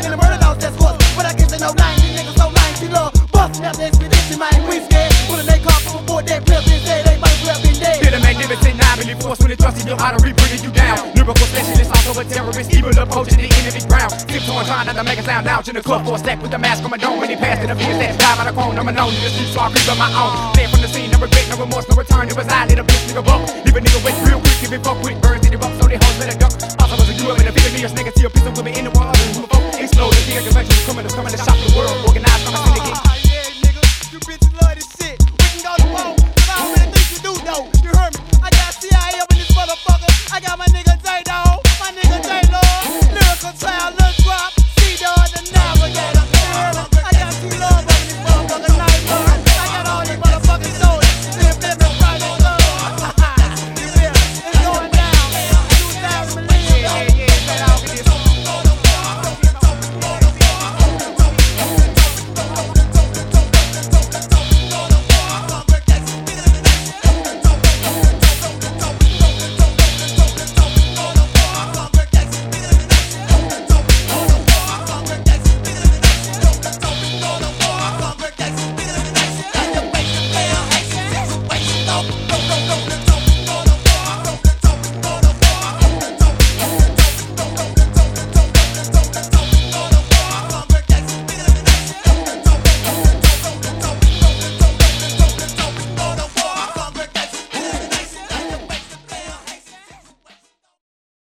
in the murder dogs, that's what. But I guess they know lying, these niggas so lying. She love busting out the expedition, man. We scared. Pulling they car from aboard that clip instead, they might well been dead. Feel the magnificent nine, really force when they trust in your artery, bringing you down. Lyrical specialist, also a terrorist, evil approaching the enemy ground. Tips on trying not to make a sound, lounge in the club for a stack with the mask on my dome. When he passed it, the fears that die by the chrome, I'm known in the streets, so I creep on my own. Stand from the scene, no regret, no remorse, no return. It was I, little bitch, nigga bump. Leave a nigga wet real quick, give it fuck quick, burns in the rough, so they hoes better duck. Also was a you up in the Vietnamese nigga, see a pistol with me in the wall, who the fuck explode. The fear convention, coming to shop the world, organized from a syndicate. Yeah, nigga, you bitches love this shit. We can go to war, but I don't really think you do though. You heard me? I got CIA up in this motherfucker. I got my nigga J-Dog, my nigga J-Lord, lyrical child.